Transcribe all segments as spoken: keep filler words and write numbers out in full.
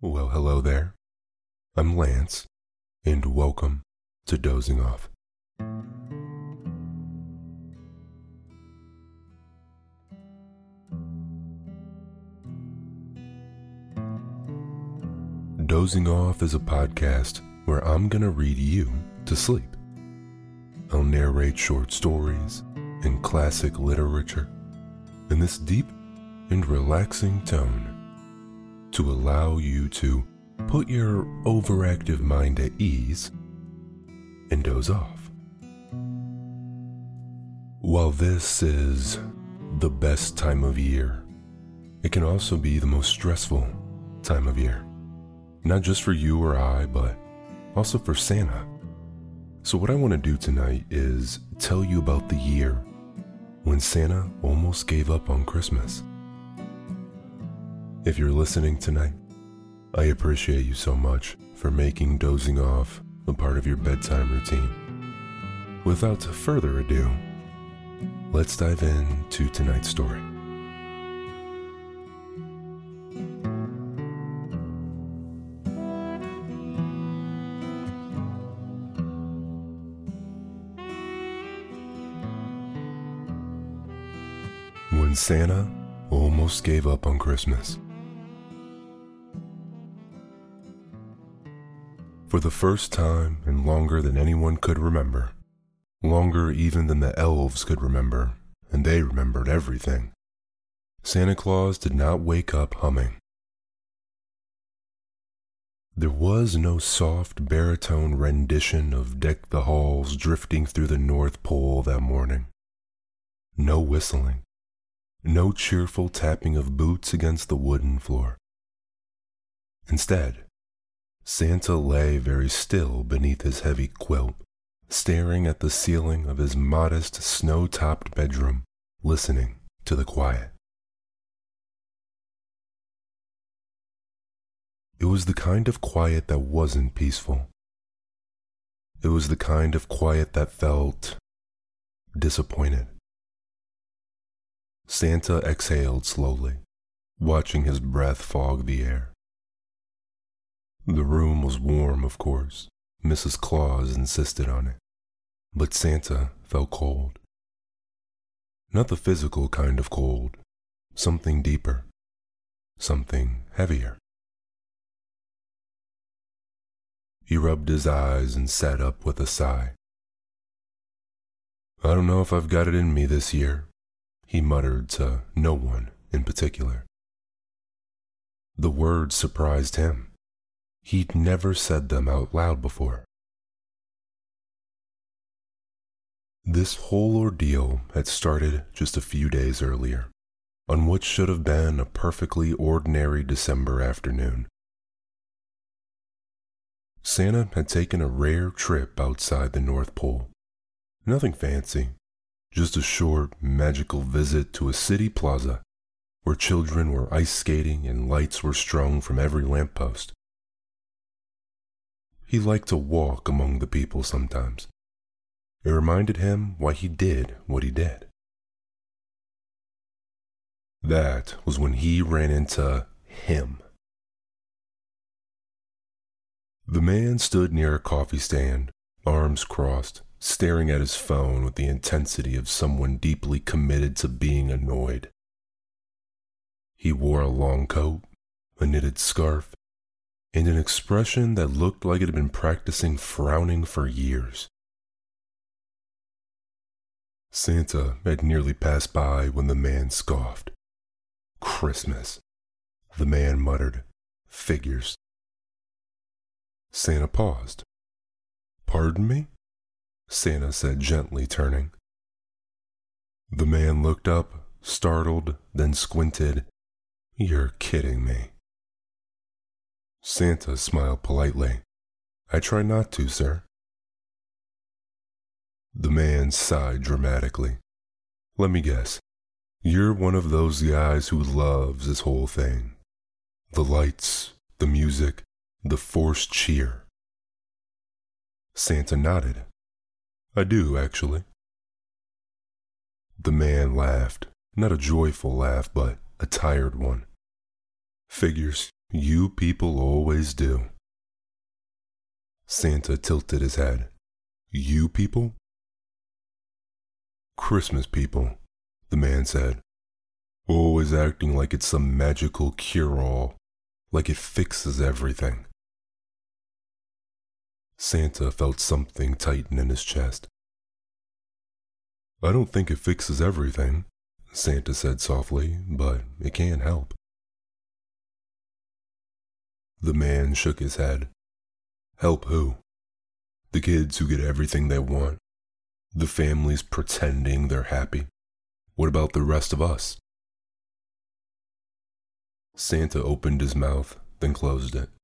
Well, hello there. I'm Lance, and welcome to Dozing Off. Dozing Off is a podcast where I'm gonna read you to sleep. I'll narrate short stories and classic literature in this deep and relaxing tone to allow you to put your overactive mind at ease and doze off. While this is the best time of year, it can also be the most stressful time of year. Not just for you or I, but also for Santa. So what I want to do tonight is tell you about the year when Santa almost gave up on Christmas. If you're listening tonight, I appreciate you so much for making dozing off a part of your bedtime routine. Without further ado, let's dive into tonight's story. When Santa almost gave up on Christmas. For the first time and longer than anyone could remember, longer even than the elves could remember, and they remembered everything, Santa Claus did not wake up humming. There was no soft baritone rendition of Deck the Halls drifting through the North Pole that morning. No whistling, no cheerful tapping of boots against the wooden floor. Instead, Santa lay very still beneath his heavy quilt, staring at the ceiling of his modest snow-topped bedroom, listening to the quiet. It was the kind of quiet that wasn't peaceful. It was the kind of quiet that felt disappointed. Santa exhaled slowly, watching his breath fog the air. The room was warm, of course. Missus Claus insisted on it. But Santa felt cold. Not the physical kind of cold, something deeper, something heavier. He rubbed his eyes and sat up with a sigh. I don't know if I've got it in me this year, he muttered to no one in particular. The words surprised him. He'd never said them out loud before. This whole ordeal had started just a few days earlier, on what should have been a perfectly ordinary December afternoon. Santa had taken a rare trip outside the North Pole. Nothing fancy, just a short, magical visit to a city plaza where children were ice skating and lights were strung from every lamppost. He liked to walk among the people sometimes. It reminded him why he did what he did. That was when he ran into him. The man stood near a coffee stand, arms crossed, staring at his phone with the intensity of someone deeply committed to being annoyed. He wore a long coat, a knitted scarf, and an expression that looked like it had been practicing frowning for years. Santa had nearly passed by when the man scoffed. Christmas, the man muttered. Figures. Santa paused. Pardon me? Santa said gently, turning. The man looked up, startled, then squinted. You're kidding me. Santa smiled politely. I try not to, sir. The man sighed dramatically. Let me guess. You're one of those guys who loves this whole thing. The lights, the music, the forced cheer. Santa nodded. I do, actually. The man laughed, not a joyful laugh, but a tired one. Figures, You people always do. Santa tilted his head. You people? Christmas people, the man said, always acting like it's some magical cure-all, like it fixes everything. Santa felt something tighten in his chest. I don't think it fixes everything, Santa said softly, but it can help. The man shook his head. Help who? The kids who get everything they want. The families pretending they're happy. What about the rest of us? Santa opened his mouth, then closed it.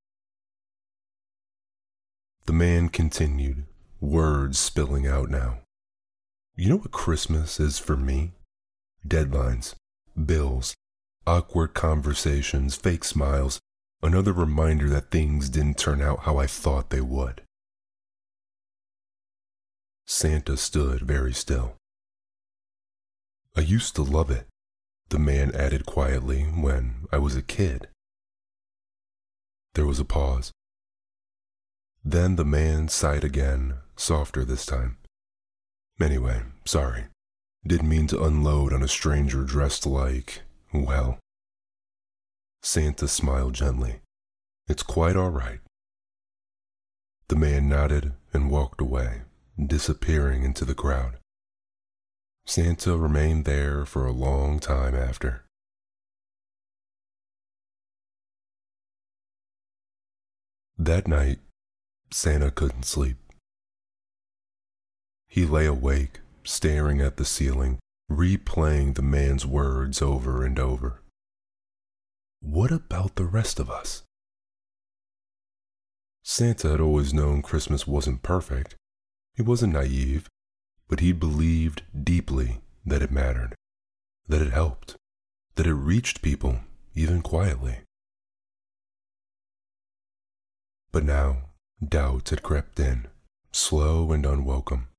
The man continued, words spilling out now. You know what Christmas is for me? Deadlines, bills, awkward conversations, fake smiles, another reminder that things didn't turn out how I thought they would. Santa stood very still. I used to love it, the man added quietly, when I was a kid. There was a pause. Then the man sighed again, softer this time. Anyway, sorry. Didn't mean to unload on a stranger dressed like, well. Santa smiled gently. It's quite all right. The man nodded and walked away, disappearing into the crowd. Santa remained there for a long time after. That night, Santa couldn't sleep. He lay awake, staring at the ceiling, replaying the man's words over and over. What about the rest of us? Santa had always known Christmas wasn't perfect. He wasn't naive, but he believed deeply that it mattered, that it helped, that it reached people, even quietly. But now, doubt had crept in, slow and unwelcome.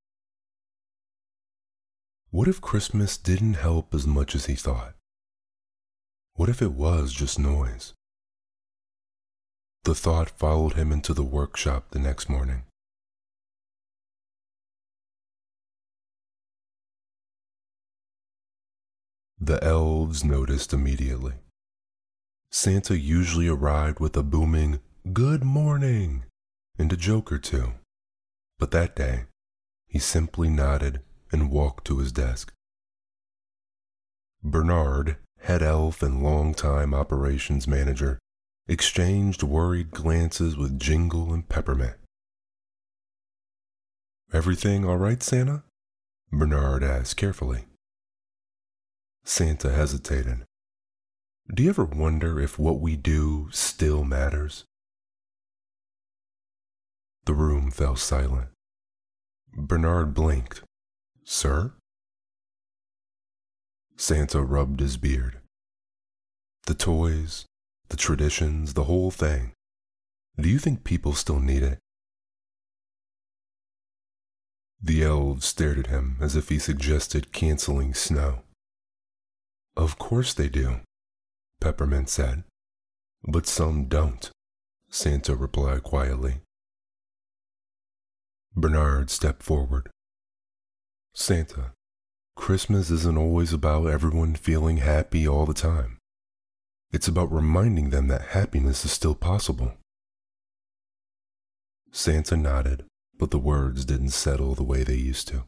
What if Christmas didn't help as much as he thought? What if it was just noise? The thought followed him into the workshop the next morning. The elves noticed immediately. Santa usually arrived with a booming, "Good morning," and a joke or two. But that day, he simply nodded and walked to his desk. Bernard, head elf and longtime operations manager, exchanged worried glances with Jingle and Peppermint. Everything all right, Santa? Bernard asked carefully. Santa hesitated. Do you ever wonder if what we do still matters? The room fell silent. Bernard blinked. Sir? Santa rubbed his beard. The toys, the traditions, the whole thing. Do you think people still need it? The elves stared at him as if he suggested canceling snow. Of course they do, Peppermint said. But some don't, Santa replied quietly. Bernard stepped forward. Santa, Christmas isn't always about everyone feeling happy all the time. It's about reminding them that happiness is still possible. Santa nodded, but the words didn't settle the way they used to.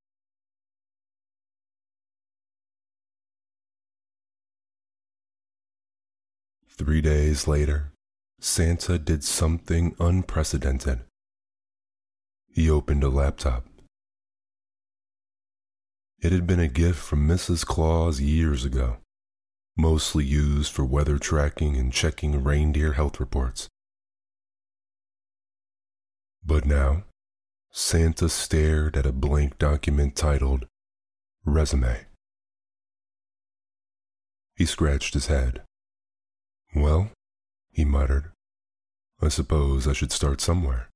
Three days later, Santa did something unprecedented. He opened a laptop. It had been a gift from Missus Claus years ago, mostly used for weather tracking and checking reindeer health reports. But now, Santa stared at a blank document titled Resume. He scratched his head. Well, he muttered, I suppose I should start somewhere.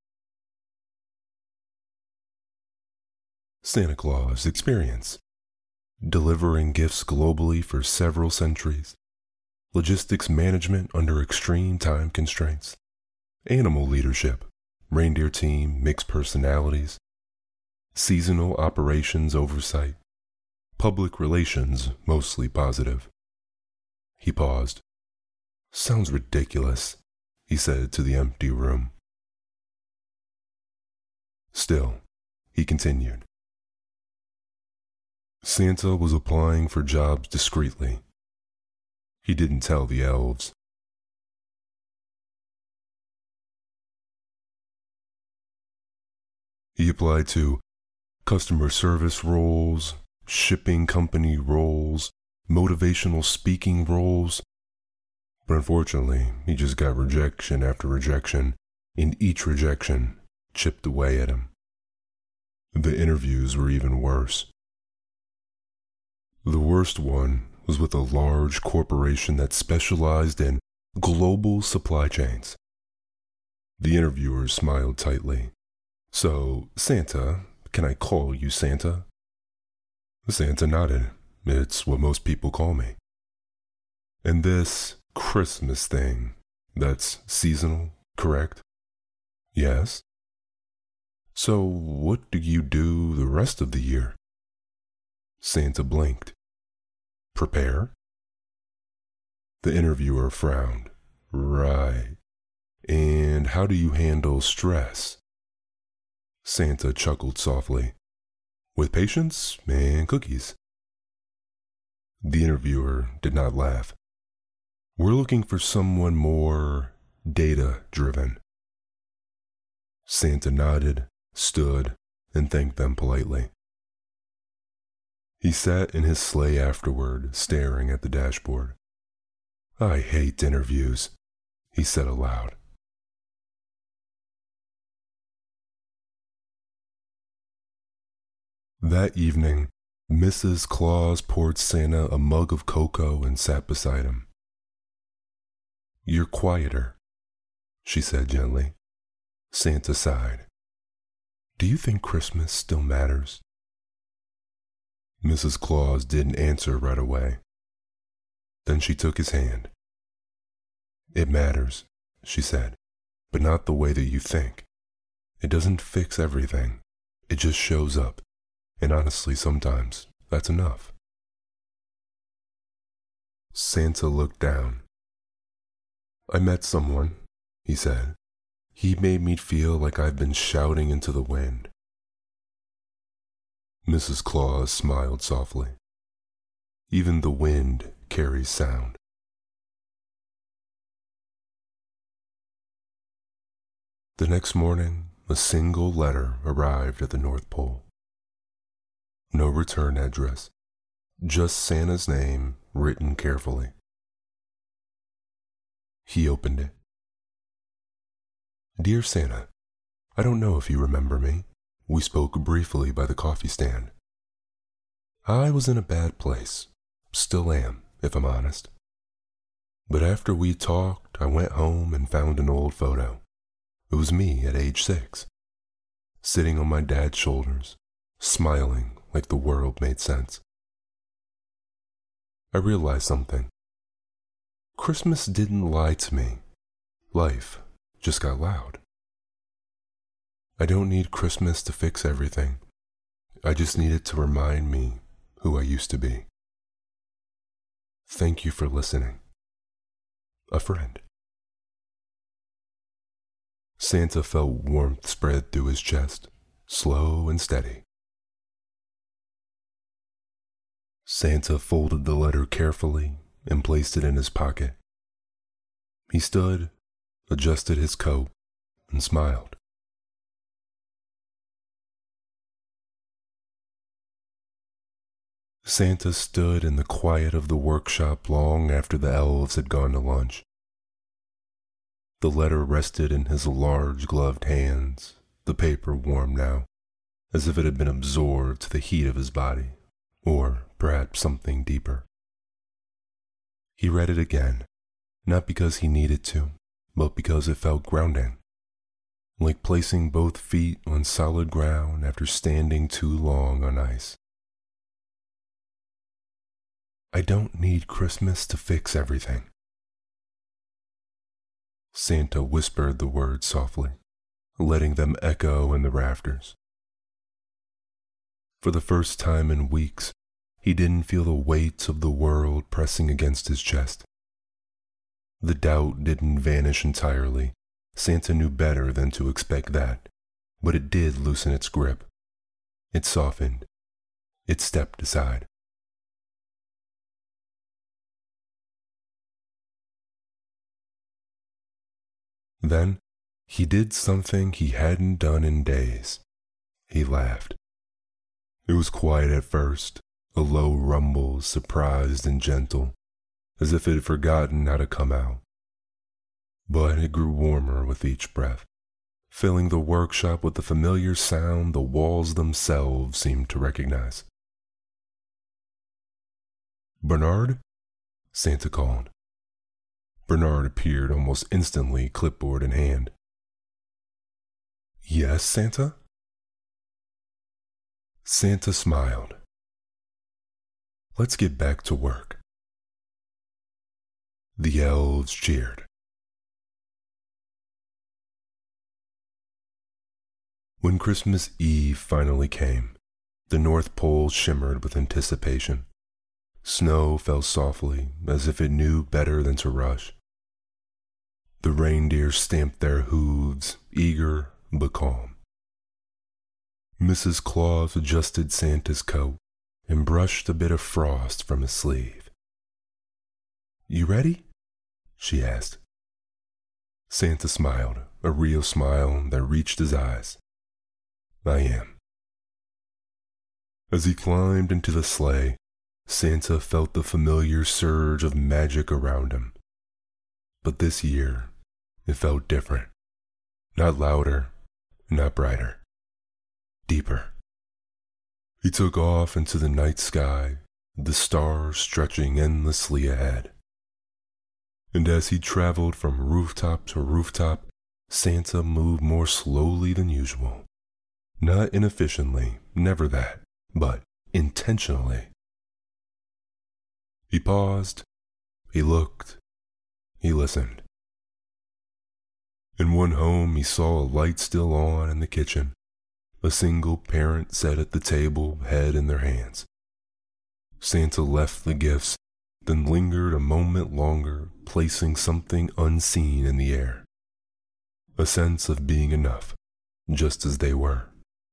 Santa Claus experience. Delivering gifts globally for several centuries. logistics management under extreme time constraints, animal leadership, reindeer team, mixed personalities, seasonal operations oversight, public relations mostly positive. He paused. Sounds ridiculous, he said to the empty room. Still, he continued. Santa was applying for jobs discreetly. He didn't tell the elves. He applied to customer service roles, shipping company roles, motivational speaking roles. But unfortunately, he just got rejection after rejection, and each rejection chipped away at him. The interviews were even worse. The worst one was with a large corporation that specialized in global supply chains. The interviewer smiled tightly. So, Santa, can I call you Santa? Santa nodded. It's what most people call me. And this Christmas thing, that's seasonal, correct? Yes. So, what do you do the rest of the year? Santa blinked. Prepare? The interviewer frowned. Right. And how do you handle stress? Santa chuckled softly. With patience and cookies. The interviewer did not laugh. We're looking for someone more data-driven. Santa nodded, stood, and thanked them politely. He sat in his sleigh afterward, staring at the dashboard. I hate interviews, he said aloud. That evening, Missus Claus poured Santa a mug of cocoa and sat beside him. You're quieter, she said gently. Santa sighed. Do you think Christmas still matters? Missus Claus didn't answer right away. Then she took his hand. It matters, she said, but not the way that you think. It doesn't fix everything. It just shows up. And honestly, sometimes that's enough. Santa looked down. I met someone, he said. He made me feel like I've been shouting into the wind. Missus Claus smiled softly. Even the wind carries sound. The next morning, a single letter arrived at the North Pole. No return address, just Santa's name written carefully. He opened it. Dear Santa, I don't know if you remember me. We spoke briefly by the coffee stand. I was in a bad place, still am, if I'm honest. But after we talked, I went home and found an old photo. It was me at age six, sitting on my dad's shoulders, smiling like the world made sense. I realized something. Christmas didn't lie to me. Life just got loud. I don't need Christmas to fix everything. I just need it to remind me who I used to be. Thank you for listening. A friend. Santa felt warmth spread through his chest, slow and steady. Santa folded the letter carefully and placed it in his pocket. He stood, adjusted his coat, and smiled. Santa stood in the quiet of the workshop long after the elves had gone to lunch. The letter rested in his large gloved hands, the paper warm now, as if it had been absorbed to the heat of his body, or perhaps something deeper. He read it again, not because he needed to, but because it felt grounding, like placing both feet on solid ground after standing too long on ice. I don't need Christmas to fix everything, Santa whispered the words softly, letting them echo in the rafters. For the first time in weeks, he didn't feel the weight of the world pressing against his chest. The doubt didn't vanish entirely. Santa knew better than to expect that, but it did loosen its grip. It softened. It stepped aside. Then, he did something he hadn't done in days. He laughed. It was quiet at first, a low rumble, surprised and gentle, as if it had forgotten how to come out. But it grew warmer with each breath, filling the workshop with the familiar sound the walls themselves seemed to recognize. "Bernard?" Santa called. Bernard appeared almost instantly, clipboard in hand. "Yes, Santa?" Santa smiled. "Let's get back to work." The elves cheered. When Christmas Eve finally came, the North Pole shimmered with anticipation. Snow fell softly, as if it knew better than to rush. The reindeer stamped their hooves, eager but calm. Missus Claus adjusted Santa's coat and brushed a bit of frost from his sleeve. "You ready?" she asked. Santa smiled, a real smile that reached his eyes. "I am." As he climbed into the sleigh, Santa felt the familiar surge of magic around him. But this year, it felt different. Not louder, not brighter. Deeper. He took off into the night sky, the stars stretching endlessly ahead. And as he traveled from rooftop to rooftop, Santa moved more slowly than usual. Not inefficiently, never that, but intentionally. He paused, he looked, he listened. In one home, he saw a light still on in the kitchen. A single parent sat at the table, head in their hands. Santa left the gifts, then lingered a moment longer, placing something unseen in the air. A sense of being enough, just as they were.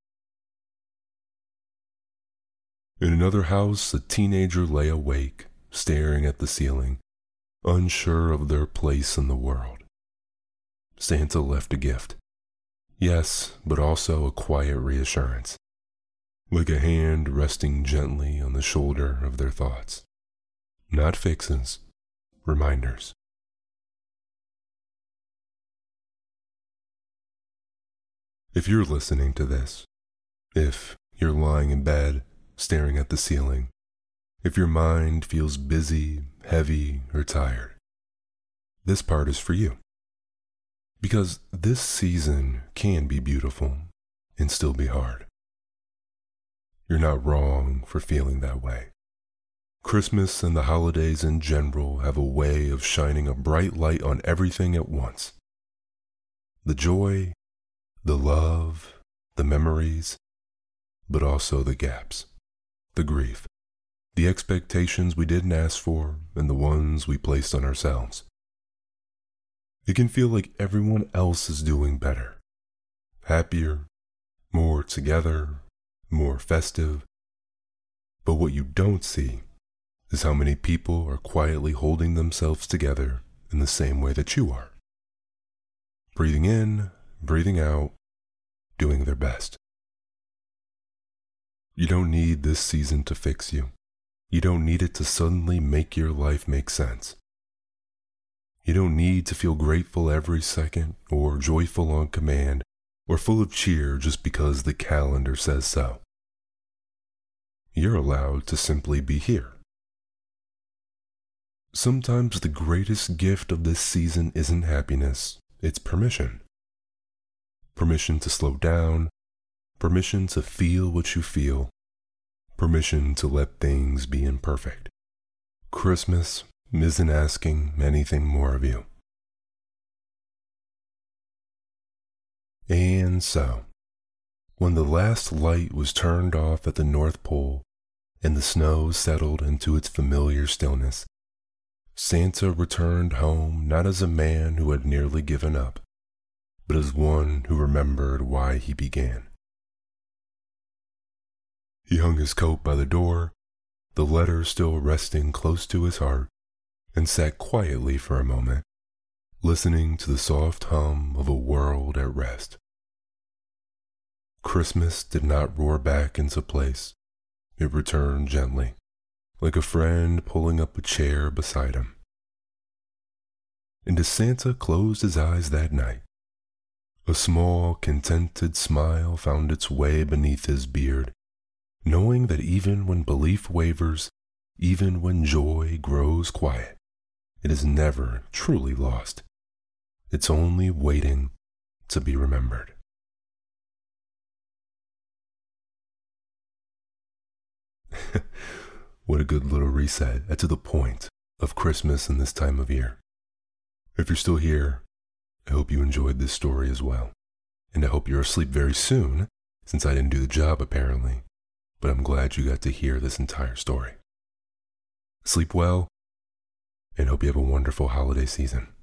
In another house, a teenager lay awake, staring at the ceiling, unsure of their place in the world. Santa left a gift. Yes, but also a quiet reassurance, like a hand resting gently on the shoulder of their thoughts. Not fixes, reminders. If you're listening to this, if you're lying in bed, staring at the ceiling, if your mind feels busy, heavy, or tired, this part is for you. Because this season can be beautiful and still be hard. You're not wrong for feeling that way. Christmas and the holidays in general have a way of shining a bright light on everything at once. The joy, the love, the memories, but also the gaps, the grief, the expectations we didn't ask for, and the ones we placed on ourselves. It can feel like everyone else is doing better, happier, more together, more festive. But what you don't see is how many people are quietly holding themselves together in the same way that you are. Breathing in, breathing out, doing their best. You don't need this season to fix you. You don't need it to suddenly make your life make sense. You don't need to feel grateful every second, or joyful on command, or full of cheer just because the calendar says so. You're allowed to simply be here. Sometimes the greatest gift of this season isn't happiness, it's permission. Permission to slow down, permission to feel what you feel, permission to let things be imperfect. Christmas isn't asking anything more of you. And so, when the last light was turned off at the North Pole and the snow settled into its familiar stillness, Santa returned home not as a man who had nearly given up, but as one who remembered why he began. He hung his coat by the door, the letter still resting close to his heart, and sat quietly for a moment, listening to the soft hum of a world at rest. Christmas did not roar back into place. It returned gently, like a friend pulling up a chair beside him. And as Santa closed his eyes that night, a small, contented smile found its way beneath his beard, knowing that even when belief wavers, even when joy grows quiet, it is never truly lost. It's only waiting to be remembered. What a good little reset and to the point of Christmas in this time of year. If you're still here, I hope you enjoyed this story as well. And I hope you're asleep very soon, since I didn't do the job apparently, but I'm glad you got to hear this entire story. Sleep well, and hope you have a wonderful holiday season.